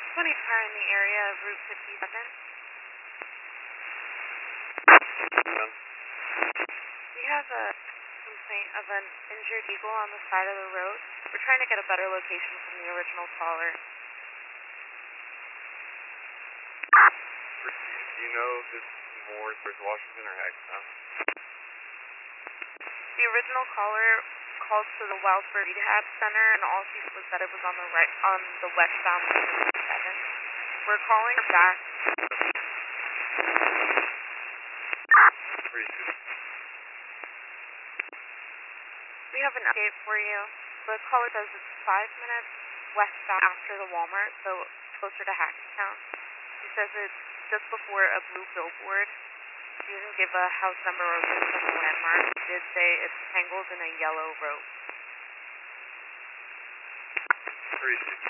20 car in the area of Route 57. We have a complaint of an injured eagle on the side of the road. We're trying to get a better location from the original caller. Do you know if it's more towards Washington or Hagstown? The original caller called to the Wellsburg Rehab Center, and all she was that it was on the westbound 7. We're calling her back. We have an update for you. The caller says it's 5 minutes westbound after the Walmart, so closer to Hackettstown. She says it's just before a blue billboard. She didn't give a house number or a landmark. She did say it's tangled in a yellow rope. 360.